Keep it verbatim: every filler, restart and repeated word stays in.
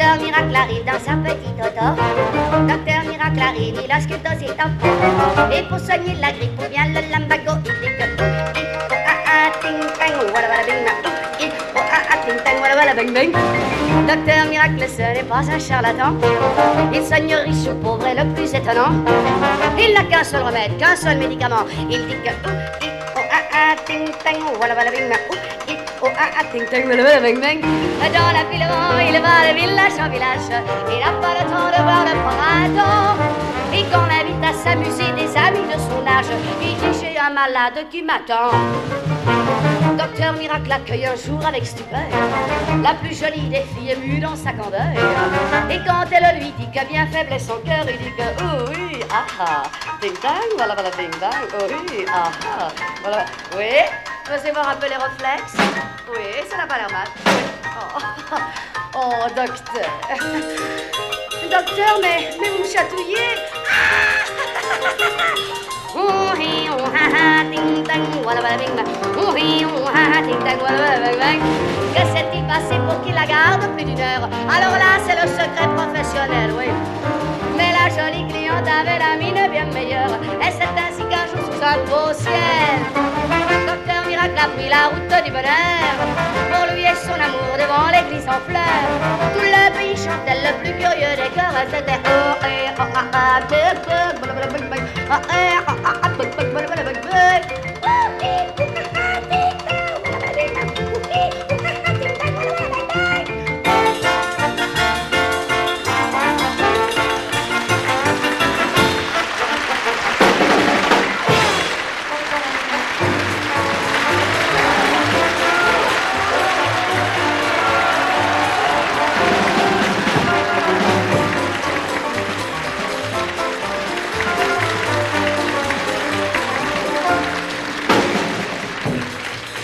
Docteur Miracle arrive dans sa petite auto. Docteur Miracle arrive, il ausculte aussi top. Et pour soigner la grippe ou bien le lumbago, il dit que il faut ah ah ting tang, voilà voilà bing bang. Il faut ah ah ting tang, voilà voilà bing bang. Docteur Miracle, ce n'est pas un charlatan. Il soigne riche ou pauvre et le plus étonnant, il n'a qu'un seul remède, qu'un seul médicament. Il dit que il faut ah ah ting tang, voilà voilà bing bang. Il faut ah ah ting tang, voilà voilà bing bang. Dans la ville, il va de village en village. Il n'a pas le temps de voir le printemps. Et qu'on l'invite à s'amuser des amis de son âge, il dit j'ai un malade qui m'attend. Docteur Miracle accueille un jour avec stupeur la plus jolie des filles émue dans sa candeur. Et quand elle lui dit que bien faible est son cœur, il dit que oh oui, ah ah, ding dang, voilà voilà ding dang, oh oui, ah ah, voilà. Oui, faisez voir un peu les réflexes. Oui, ça n'a pas l'air mal. Oh, oh, docteur. Docteur, mais, mais vous me chatouillez. Oh hi oh ha ha ding dang walla walla bing bang. Oh hi oh ha ha ding dang walla walla bing bang. Que s'est-il passé pour qu'il la garde plus d'une heure? Alors là, c'est le secret professionnel, oui. Mais la jolie cliente avait la mine bien meilleure. Et c'est ainsi qu'un jour sous un beau ciel, Docteur Miracle a pris la route du bonheur. Pour lui et son amour devant l'église en fleurs, tout le pays chantait le plus curieux des chœurs. C'était oh eh oh ah ah ah ah ah ah ah ah ah ah ah ah ah ah ah